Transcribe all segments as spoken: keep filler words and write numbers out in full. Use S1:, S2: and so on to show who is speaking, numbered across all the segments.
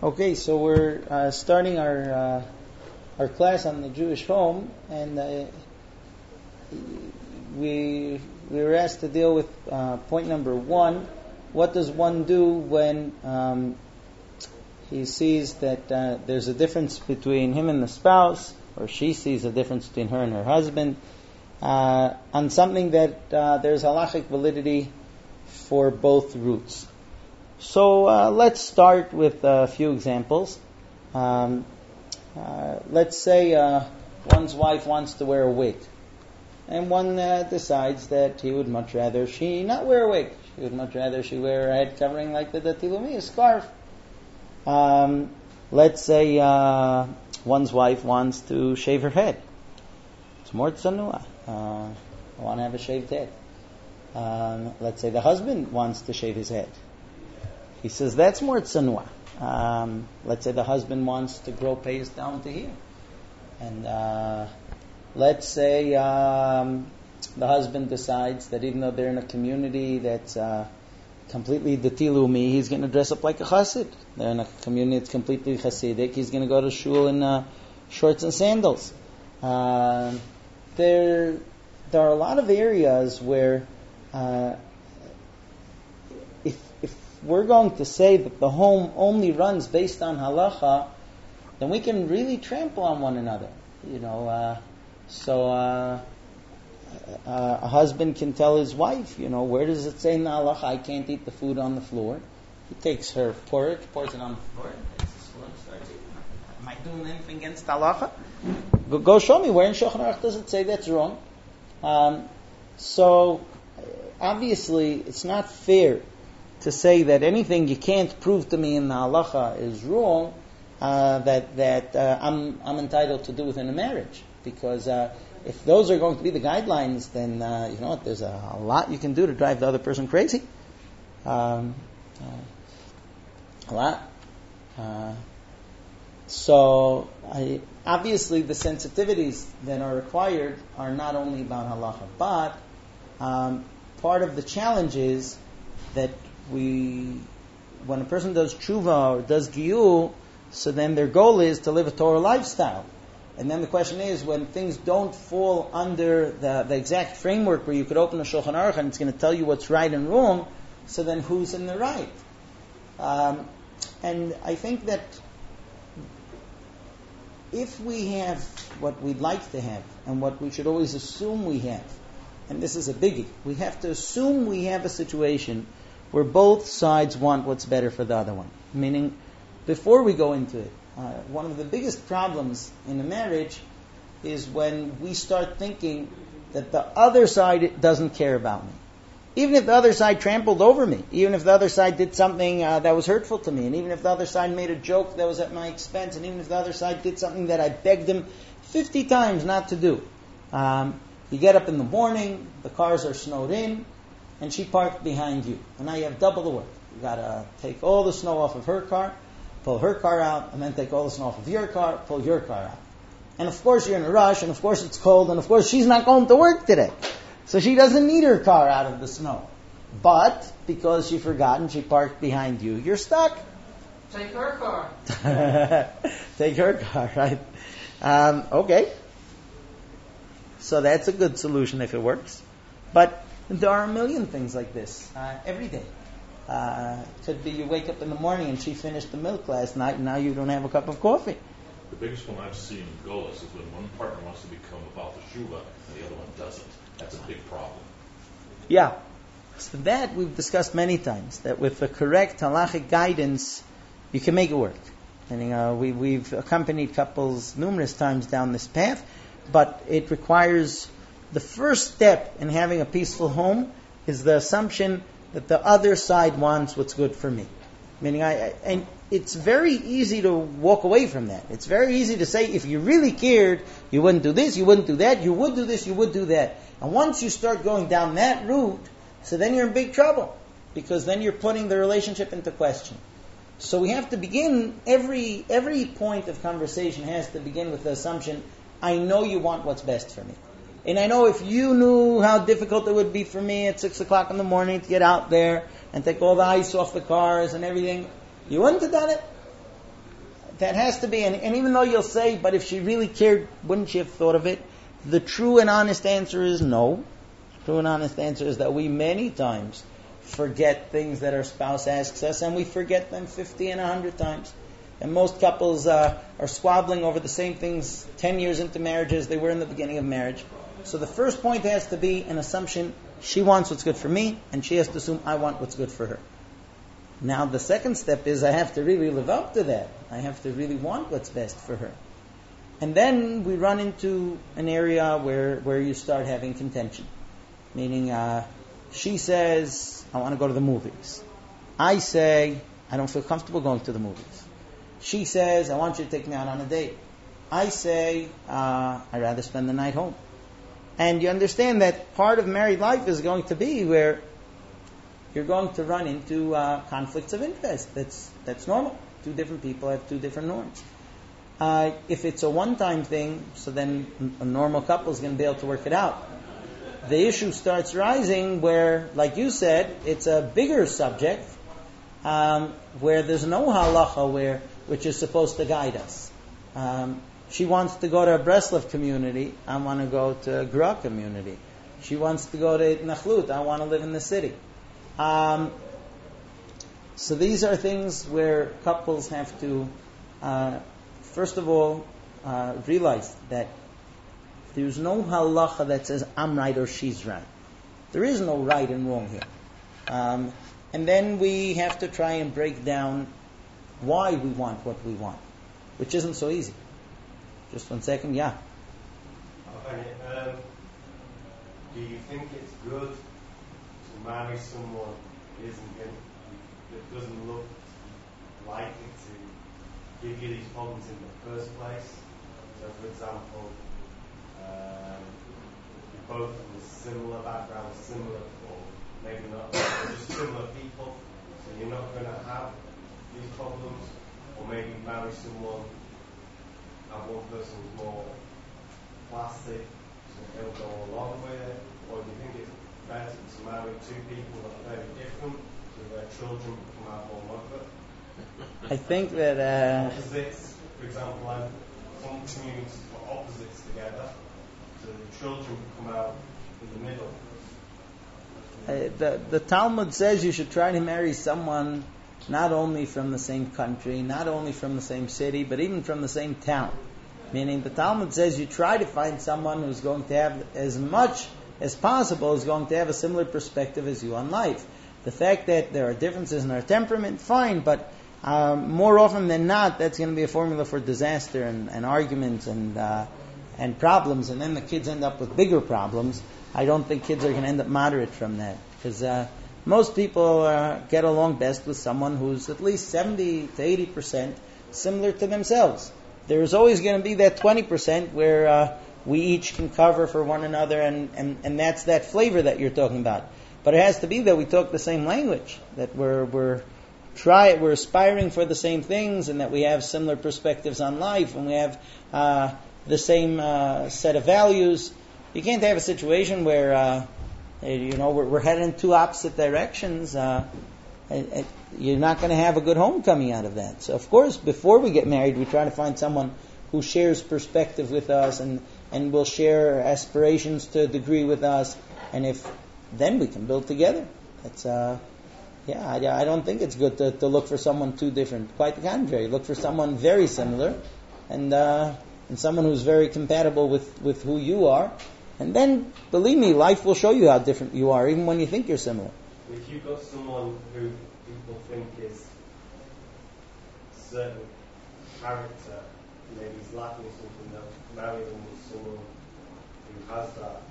S1: Okay, so we're uh, starting our uh, our class on the Jewish home, and uh, we we were asked to deal with uh, point number one. What does one do when um, he sees that uh, there's a difference between him and the spouse, or she sees a difference between her and her husband, uh, on something that uh, there's halachic validity for both routes? So uh, let's start with a few examples. Um, uh, let's say uh, one's wife wants to wear a wig, and one uh, decides that he would much rather she not wear a wig. She would much rather she wear a head covering like the Dati Leumi, a scarf. Um, let's say uh, one's wife wants to shave her head. It's more tsanua. Uh, I want to have a shaved head. Um, let's say the husband wants to shave his head. He says that's more tsanua. Um, let's say the husband wants to grow payas down to here. And uh, let's say um, the husband decides that even though they're in a community that's uh, completely Dati Leumi, he's going to dress up like a chassid. They're in a community that's completely chassidic. He's going to go to shul in uh, shorts and sandals. Uh, there, there are a lot of areas where uh, if if we're going to say that the home only runs based on halacha, then we can really trample on one another. You know, uh, so uh, uh, a husband can tell his wife, you know, where does it say in the halacha I can't eat the food on the floor? He takes her porridge, pours it on the floor, takes the spoon, starts eating. Am I doing anything against halacha? Go, go show me where in Shulchan Aruch does it say that's wrong. Um, so obviously, it's not fair to say that anything you can't prove to me in the halacha is wrong, uh, that that uh, I'm I'm entitled to do within a marriage. Because uh, if those are going to be the guidelines, then uh, you know what, there's a, a lot you can do to drive the other person crazy. Um, uh, a lot. Uh, so I, obviously, the sensitivities that are required are not only about halacha, but um, part of the challenge is that we, when a person does tshuva or does giyul, so then their goal is to live a Torah lifestyle. And then the question is, when things don't fall under the, the exact framework where you could open a Shulchan Aruch and it's going to tell you what's right and wrong, so then who's in the right? Um, and I think that if we have what we'd like to have, and what we should always assume we have, and this is a biggie, we have to assume we have a situation where both sides want what's better for the other one. Meaning, before we go into it, uh, one of the biggest problems in a marriage is when we start thinking that the other side doesn't care about me. Even if the other side trampled over me, even if the other side did something uh, that was hurtful to me, and even if the other side made a joke that was at my expense, and even if the other side did something that I begged them fifty times not to do. Um, you get up in the morning, the cars are snowed in, and she parked behind you. And now you have double the work. You got to take all the snow off of her car, pull her car out, and then take all the snow off of your car, pull your car out. And of course you're in a rush, and of course it's cold, and of course she's not going to work today. So she doesn't need her car out of the snow. But because she forgot and she parked behind you, you're stuck.
S2: Take her car.
S1: Take her car, right? Um, okay. So that's a good solution if it works. But there are a million things like this uh, every day. Uh, could be you wake up in the morning and she finished the milk last night and now you don't have a cup of coffee.
S3: The biggest one I've seen in Golas is when one partner wants to become about the Shuva and the other one doesn't. That's a big problem.
S1: Yeah. So that we've discussed many times, that with the correct halachic guidance, you can make it work. Meaning, uh, we, we've accompanied couples numerous times down this path, but it requires the first step in having a peaceful home is the assumption that the other side wants what's good for me. Meaning, I, I and it's very easy to walk away from that. It's very easy to say, if you really cared, you wouldn't do this, you wouldn't do that, you would do this, you would do that. And once you start going down that route, so then you're in big trouble, because then you're putting the relationship into question. So we have to begin, every every point of conversation has to begin with the assumption, I know you want what's best for me. And I know if you knew how difficult it would be for me at six o'clock in the morning to get out there and take all the ice off the cars and everything, you wouldn't have done it. that has to be, and, and even though you'll say, but if she really cared, wouldn't she have thought of it? The true and honest answer is no. The true and honest answer is that we many times forget things that our spouse asks us, and we forget them fifty and one hundred times. And most couples uh, are squabbling over the same things ten years into marriage as they were in the beginning of marriage. So the first point has to be an assumption, she wants what's good for me, and she has to assume I want what's good for her. Now the second step is I have to really live up to that. I have to really want what's best for her. And then we run into an area where, where you start having contention. Meaning, uh, she says, I want to go to the movies. I say, I don't feel comfortable going to the movies. She says, I want you to take me out on a date. I say, uh, I'd rather spend the night home. And you understand that part of married life is going to be where you're going to run into uh, conflicts of interest. That's that's normal. Two different people have two different norms. Uh, if it's a one-time thing, so then a normal couple is going to be able to work it out. The issue starts rising where, like you said, it's a bigger subject um, where there's no halacha where which is supposed to guide us. Um, she wants to go to a Breslov community. I want to go to a Gra community. She wants to go to Nachlut. I want to live in the city. Um, so these are things where couples have to, uh, first of all, uh, realize that there's no halacha that says I'm right or she's right. There is no right and wrong here. Um, and then we have to try and break down why we want what we want, which isn't so easy. Just one second, yeah.
S4: Okay, um, do you think it's good to marry someone who isn't going, that doesn't look likely to give you these problems in the first place? So, for example, um, you're both from similar backgrounds, similar, or maybe not, but just similar people, so you're not going to have these problems, or maybe marry someone, have one person who's more plastic, so they'll go along with it, or do you think it's better to marry two people that are very different, so their children come out more like it?
S1: I think that uh,
S4: opposites, for example, like some communities put opposites together, so the children come out in the middle.
S1: Uh, the, the Talmud says you should try to marry someone not only from the same country, not only from the same city, but even from the same town. Meaning the Talmud says you try to find someone who's going to have as much as possible, is going to have a similar perspective as you on life. The fact that there are differences in our temperament, fine, but um, more often than not, that's going to be a formula for disaster and, and arguments and uh, and problems, and then the kids end up with bigger problems. I don't think kids are going to end up moderate from that, because uh, most people uh, get along best with someone who's at least seventy to eighty percent similar to themselves. There's always going to be that twenty percent where uh, we each can cover for one another, and, and, and that's that flavor that you're talking about. But it has to be that we talk the same language, that we're we're try we're aspiring for the same things, and that we have similar perspectives on life, and we have uh, the same uh, set of values. You can't have a situation where uh, you know we're, we're heading in two opposite directions. Uh, it, it, you're not going to have a good home coming out of that. So, of course, before we get married, we try to find someone who shares perspective with us, and and will share aspirations to a degree with us. And if then we can build together. That's uh, yeah. I, I don't think it's good to, to look for someone too different. Quite the contrary, look for someone very similar, and uh, and someone who's very compatible with, with who you are. And then, believe me, life will show you how different you are, even when you think you're similar.
S4: If you've got someone who people think is certain character, maybe he's lacking something, that marry them with someone who has that,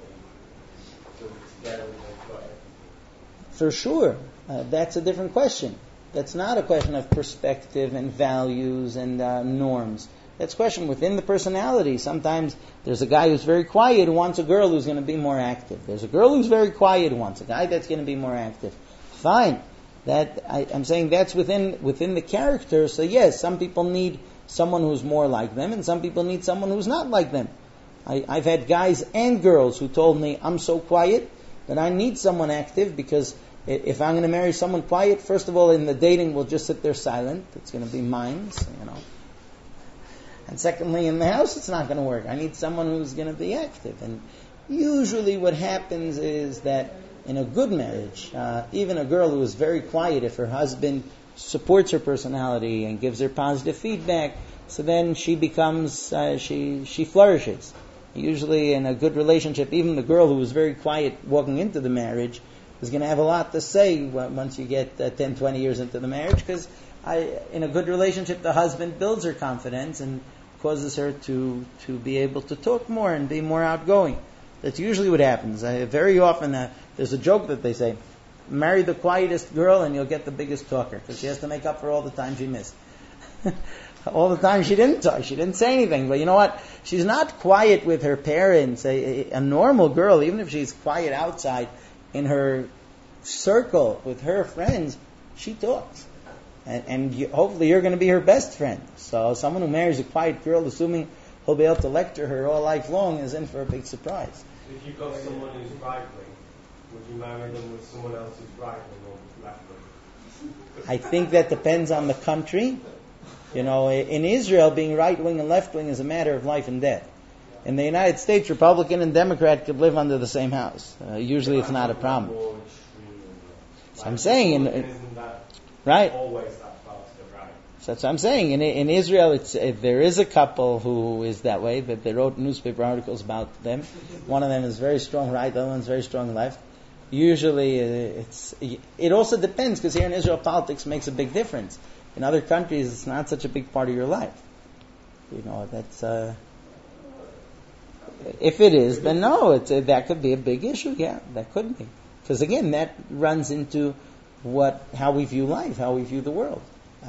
S4: so that together they've got it.
S1: For sure. Uh, that's a different question. That's not a question of perspective and values and uh, norms. That's a question within the personality. Sometimes there's a guy who's very quiet who wants a girl who's going to be more active. There's a girl who's very quiet who wants a guy that's going to be more active. Fine. That I, I'm saying that's within within the character. So yes, some people need someone who's more like them, and some people need someone who's not like them. I, I've had guys and girls who told me, I'm so quiet that I need someone active, because if I'm going to marry someone quiet, first of all, in the dating, we'll just sit there silent. It's going to be minds, you know. And secondly, in the house, it's not going to work. I need someone who's going to be active. And usually what happens is that in a good marriage, uh, even a girl who is very quiet, if her husband supports her personality and gives her positive feedback, so then she becomes, uh, she she flourishes. Usually in a good relationship, even the girl who was very quiet walking into the marriage is going to have a lot to say once you get uh, ten, twenty years into the marriage, because in a good relationship, the husband builds her confidence and causes her to, to be able to talk more and be more outgoing. That's usually what happens. I, very often, uh, there's a joke that they say, marry the quietest girl and you'll get the biggest talker, because she has to make up for all the time she missed. All the time she didn't talk, she didn't say anything. But you know what? She's not quiet with her parents. A, a, a normal girl, even if she's quiet outside, in her circle with her friends, she talks. And, and you, hopefully you're going to be her best friend. So someone who marries a quiet girl, assuming he'll be able to lecture her all life long, is in for a big surprise.
S4: If you've got someone who's right wing, would you marry them with someone else who's right wing or left wing?
S1: I think that depends on the country. You know, in Israel, being right wing and left wing is a matter of life and death. In the United States, Republican and Democrat could live under the same house. Uh, usually, it's not a problem. So I'm saying, in, in, right?
S4: Always that far to the right.
S1: So that's what I'm saying. In, in Israel, it's, if there is a couple who is that way, that they wrote newspaper articles about them. One of them is very strong right, the other one's very strong left. Usually, it's it also depends, because here in Israel, politics makes a big difference. In other countries, it's not such a big part of your life. You know, that's uh, if it is, then no, it's, uh, that could be a big issue. Yeah, that could be, because again, that runs into what how we view life, how we view the world. Uh,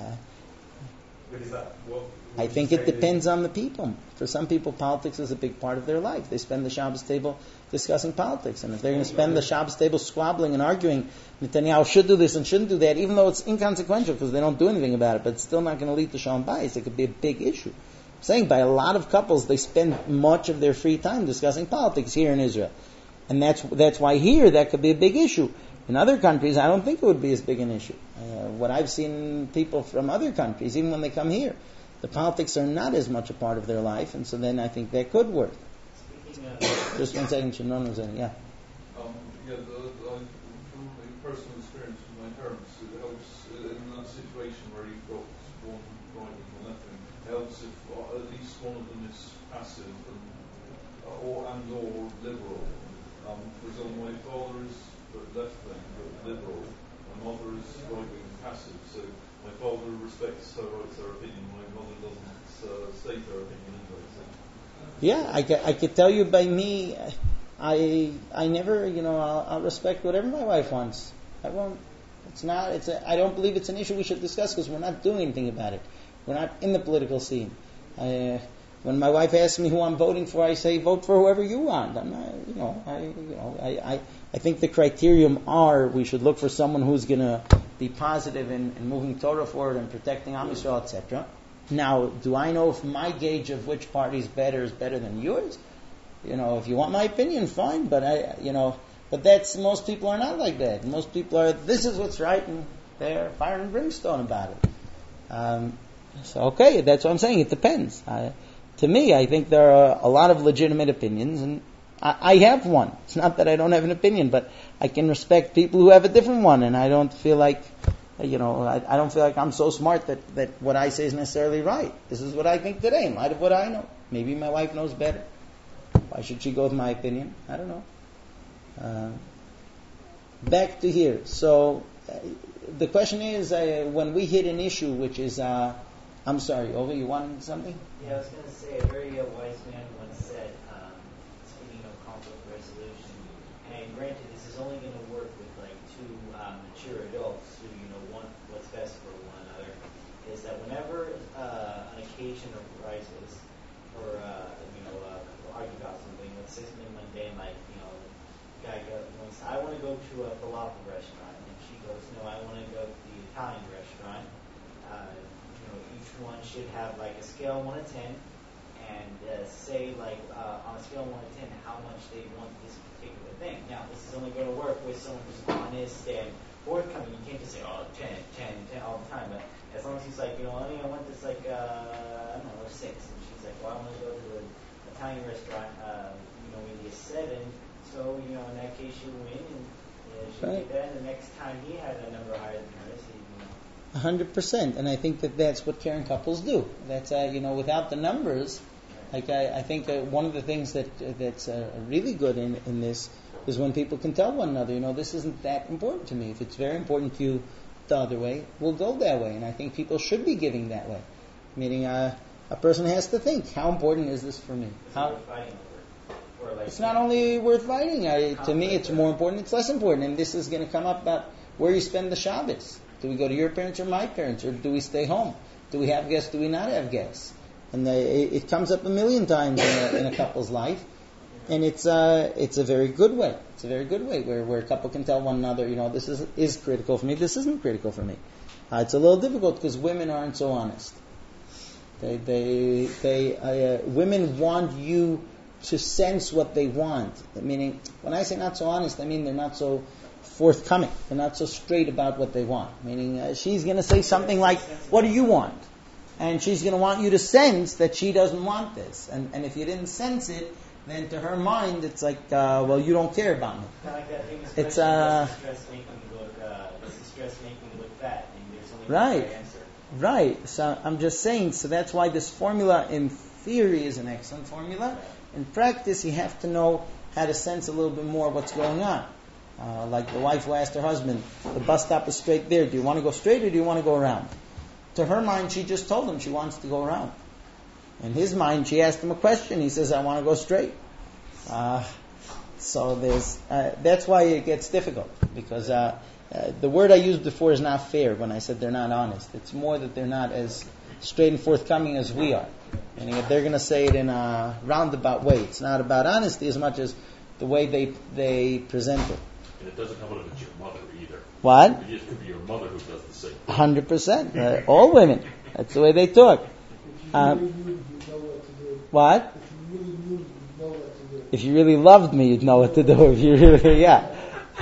S4: But is that what?
S1: I think it depends on the people. For some people, politics is a big part of their life. They spend the Shabbos table discussing politics. And if they're going to spend the Shabbos table squabbling and arguing, Netanyahu should do this and shouldn't do that, even though it's inconsequential because they don't do anything about it, but it's still not going to lead to Shalom Bayis. It could be a big issue. I'm saying by a lot of couples, they spend much of their free time discussing politics here in Israel. And that's that's why here that could be a big issue. In other countries, I don't think it would be as big an issue. Uh, what I've seen people from other countries, even when they come here, the politics are not as much a part of their life, and so then I think that could work.
S5: Of,
S1: Just one second, Shimon was in, yeah.
S5: Um, yeah, the, the, from my personal experience with my parents, it helps in that situation where you've got one right and left wing. It helps if uh, at least one of them is passive and uh, or and or liberal. Um, for example, my father is left wing but liberal. My mother is right wing and passive. So my father respects her rights, her opinion. My mother doesn't uh, state her opinion anyway. So.
S1: Yeah, I, I could tell you by me, I I never, you know, I'll, I'll respect whatever my wife wants. I won't. It's not. It's. A, I don't believe it's an issue we should discuss because we're not doing anything about it. We're not in the political scene. I, when my wife asks me who I'm voting for, I say vote for whoever you want. I'm not, you know, I, you know, I, I, I think the criterion are we should look for someone who's going to be positive in, in moving Torah forward and protecting Am Yisrael, et cetera. Now, do I know if my gauge of which party is better is better than yours? You know, if you want my opinion, fine. But I, you know, but that's most people are not like that. Most people are. This is what's right, and they're fire and brimstone about it. Um, so okay, that's what I'm saying. It depends. I, to me, I think there are a lot of legitimate opinions, and I, I have one. It's not that I don't have an opinion, but I can respect people who have a different one, and I don't feel like. You know, I, I don't feel like I'm so smart that, that what I say is necessarily right. This is what I think today, in light of what I know. Maybe my wife knows better. Why should she go with my opinion? I don't know. Uh, back to here. So, uh, the question is, uh, when we hit an issue, which is, uh, I'm sorry, Ova, you wanted something?
S6: Yeah, I was going to say, a very uh, wise man once said, um, speaking of conflict resolution, and granted, this is only going to work with like two um, mature adults who, you know, want what's best for one another, is that whenever uh, an occasion arises, or, uh, you know, uh, argue about something, let's say something mundane, like, you know, guy goes, I want to go to a falafel restaurant, and she goes, no, I want to go to the Italian restaurant. Uh, you know, each one should have like a scale one to ten, and uh, say like uh, on a scale one to ten how much they want this particular thing. Now, this is only going to work with someone who's honest and forthcoming. You can't just say, oh, ten, ten, ten all the time. But as long as he's like, you know, I, mean, I want this like, uh, I don't know, six, and she well, I'm going to go to an Italian restaurant, uh, you know, maybe a seven. So, you know, in that case, you win, and you know, she
S1: Right.
S6: did that. And the next time he had a number higher than hers, he, you know.
S1: A hundred percent, and I think that that's what caring couples do. That's uh, you know, without the numbers, like I, I think uh, one of the things that uh, that's uh, really good in, in this is when people can tell one another, you know, this isn't that important to me. If it's very important to you the other way, we'll go that way. And I think people should be giving that way. Meaning, uh, a person has to think, how important is this for me? How,
S6: Worth fighting over. Or like,
S1: it's not only worth fighting. I, to me, it's more important. It's less important. And this is going to come up about where you spend the Shabbos. Do we go to your parents or my parents, or do we stay home? Do we have guests? Do we not have guests? And they, it, it comes up a million times in a, in a couple's life, and it's uh, it's a very good way. It's a very good way where, where a couple can tell one another, you know, this is is critical for me. This isn't critical for me. Uh, it's a little difficult because women aren't so honest. They they they uh, women want you to sense what they want. Meaning, when I say not so honest, I mean they're not so forthcoming. They're not so straight about what they want. Meaning, uh, she's going to say something like, "What do you want?" And she's going to want you to sense that she doesn't want this. And and if you didn't sense it, then to her mind, it's like, uh, well, you don't care about me.
S6: Kind of like that famous
S1: It's,
S6: question,
S1: uh,
S6: does the stress make me look, uh, does the stress make me look fat? And there's only
S1: Right.
S6: one right answer.
S1: Right. So I'm just saying, so that's why this formula in theory is an excellent formula. In practice, you have to know how to sense a little bit more what's going on. Uh, like the wife who asked her husband, the bus stop is straight there. Do you want to go straight or do you want to go around? To her mind, she just told him she wants to go around. In his mind, she asked him a question. He says, I want to go straight. Uh, so there's uh, that's why it gets difficult. Because uh, uh, the word I used before is not fair when I said they're not honest. It's more that they're not as straight and forthcoming as we are. Meaning if they're going to say it in a roundabout way. It's not about honesty as much as the way they they present it.
S3: And it doesn't help if it's your mother either.
S1: What?
S3: It could be your mother who does the same thing.
S1: one hundred percent. Uh, all women. That's the way they talk. Um, what? If you really loved me, you'd know what to do. If you really, yeah.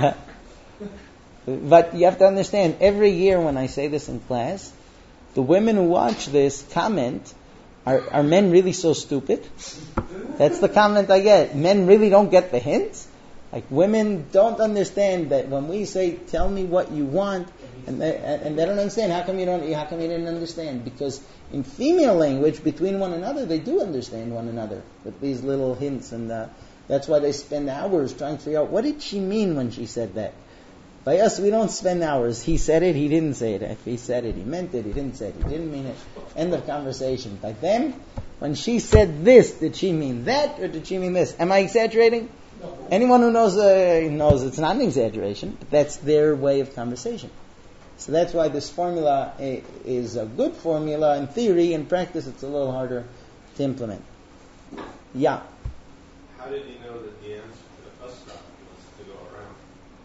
S1: But you have to understand, every year when I say this in class, the women who watch this comment, are, are men really so stupid? That's the comment I get. Men really don't get the hints? Like, women don't understand that when we say, tell me what you want, and they, and they don't understand. How come you don't? How come you didn't understand? Because in female language, between one another, they do understand one another with these little hints, and uh, that's why they spend hours trying to figure out what did she mean when she said that. By us, we don't spend hours. He said it, he didn't say it. If he said it, he meant it, he didn't say it, he didn't mean it. End of conversation. By them, when she said this, did she mean that or did she mean this? Am I exaggerating? No. Anyone who knows uh, knows it's not an exaggeration, but that's their way of conversation. So that's why this formula is a good formula in theory. In practice, it's a little harder to implement. Yeah.
S7: How did he know that the answer to the bus stop was to go around?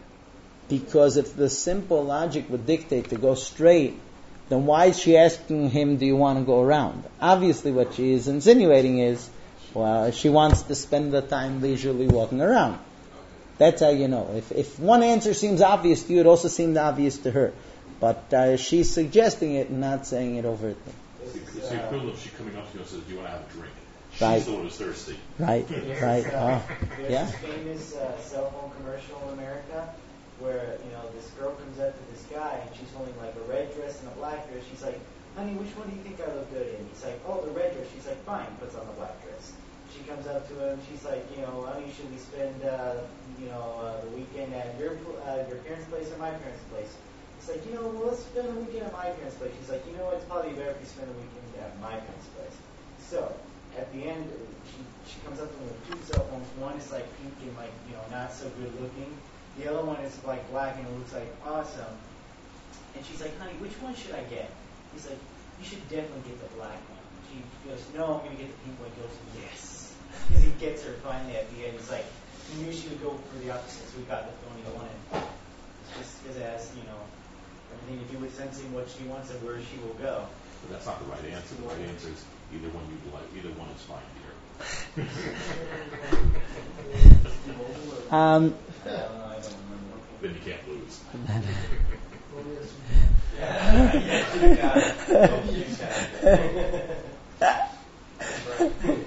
S1: Because if the simple logic would dictate to go straight, then why is she asking him, do you want to go around? Obviously what she is insinuating is, well, she wants to spend the time leisurely walking around. That's how you know. If if one answer seems obvious to you, it also seemed obvious to her. But uh, she's suggesting it and not saying it overtly.
S3: It's the, it's the equivalent of she coming up to you and says, do you want to have a drink? She's
S1: Right.
S3: the one who's thirsty.
S1: Right,
S6: There's,
S1: right.
S6: uh,
S1: Oh,
S6: there's
S1: yeah.
S6: this famous uh, cell phone commercial in America where, you know, this girl comes up to this guy and she's holding like a red dress and a black dress. She's like, honey, which one do you think I look good in? He's like, oh, the red dress. She's like, fine, puts on the black dress. She comes up to him. She's like, you know, honey, should we spend, uh, you know, uh, the weekend at your uh, your parents' place or my parents' place? He's like, you know, well, let's spend the weekend at my parents' place. She's like, you know, it's probably better if we spend the weekend at my parents' place. So at the end, she she comes up to him with two cell phones. One is like pink and like, you know, not so good looking. The other one is like black and it looks like awesome. And she's like, honey, which one should I get? He's like, you should definitely get the black one. She goes, no, I'm going to get the pink one. He goes, yes. Because he gets her finally at the end. He's like, he knew she would go for the opposite, so we got the phony one. Just because it has, you know, everything to do with sensing what she wants and where she will go.
S3: But that's not the right answer. The right answer is either one you like. Either one is fine, dear.
S1: Um,
S3: Then you can't lose.
S6: Yeah, you got it. You got it.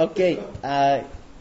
S1: Okay. Uh,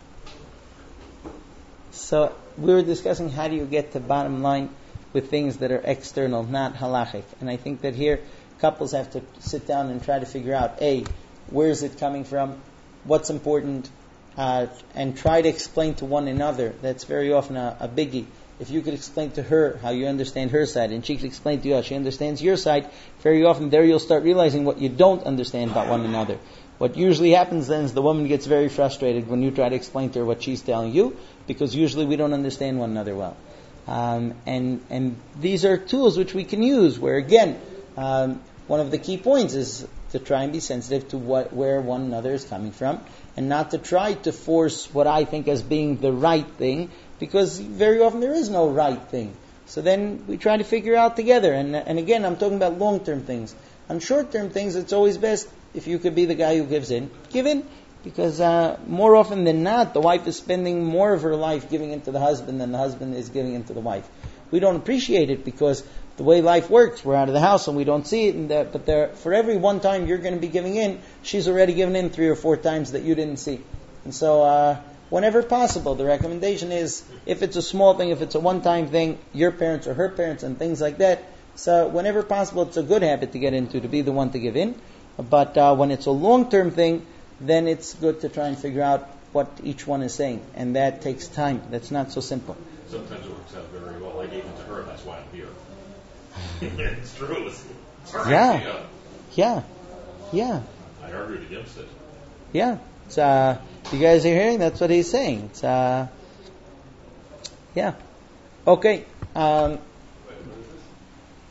S1: so we were discussing how do you get to bottom line with things that are external, not halachic. And I think that here couples have to sit down and try to figure out, A, where is it coming from, what's important, uh, and try to explain to one another. That's very often a, a biggie. If you could explain to her how you understand her side, and she could explain to you how she understands your side, very often there you'll start realizing what you don't understand about one another. What usually happens then is the woman gets very frustrated when you try to explain to her what she's telling you, because usually we don't understand one another well. Um, and and these are tools which we can use, where again, um, one of the key points is to try and be sensitive to what where one another is coming from, and not to try to force what I think as being the right thing, because very often there is no right thing. So then we try to figure out together. And and again, I'm talking about long-term things. On short-term things, it's always best if you could be the guy who gives in. Give in, because uh, more often than not, the wife is spending more of her life giving in to the husband than the husband is giving in to the wife. We don't appreciate it because the way life works, we're out of the house and we don't see it. And the, but there, for every one time you're going to be giving in, she's already given in three or four times that you didn't see. And so, uh, whenever possible, the recommendation is, if it's a small thing, if it's a one-time thing, your parents or her parents and things like that. So, whenever possible, it's a good habit to get into, to be the one to give in. But uh, when it's a long-term thing, then it's good to try and figure out what each one is saying. And that takes time. That's not so simple.
S3: Sometimes it works out very well. I gave it to her, and that's why I'm here. It's true. It's, it's her
S1: Yeah.
S3: idea.
S1: Yeah. Yeah.
S3: I argued against it.
S1: Yeah. It's, uh, you guys are hearing? That's what he's saying. It's, uh, yeah. Okay. Um,